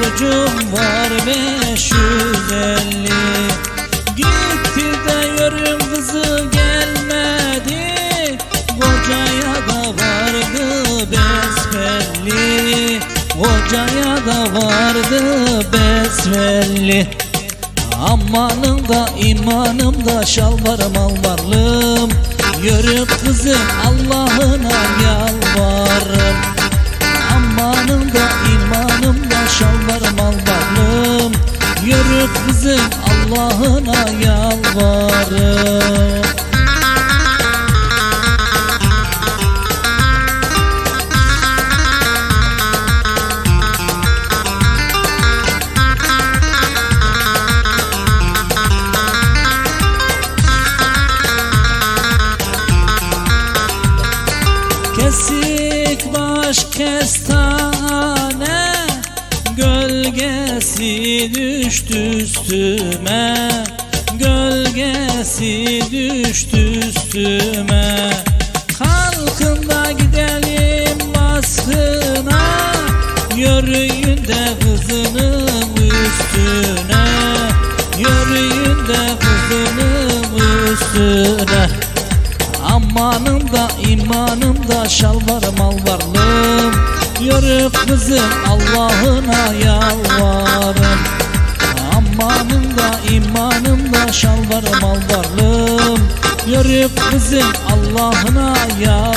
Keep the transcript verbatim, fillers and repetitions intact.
borcum var beş yüz elli. Gitti de yörüm kızı gelmedi, kocaya da vardı besbelli, kocaya da vardı besbelli. Amanım da imanım da şalvarım alvarlım, yörük kızım Allah'ına yalvarırım. Amanım da imanım da şalvarım alvarlım, yörük kızım Allah'ına yalvarırım. Kesik baş kestane, gölgesi düştü üstüme, gölgesi düştü üstüme. Kalkın da gidelim baskına, yürüyün de kızının üstüne, yürüyün de kızının üstüne. Amanım da imanım da şalvarım alvarlım, yörük kızım Allah'ına yalvarım. Amanım da imanım da şalvarım alvarlım, yörük kızım Allah'ına yalvarım.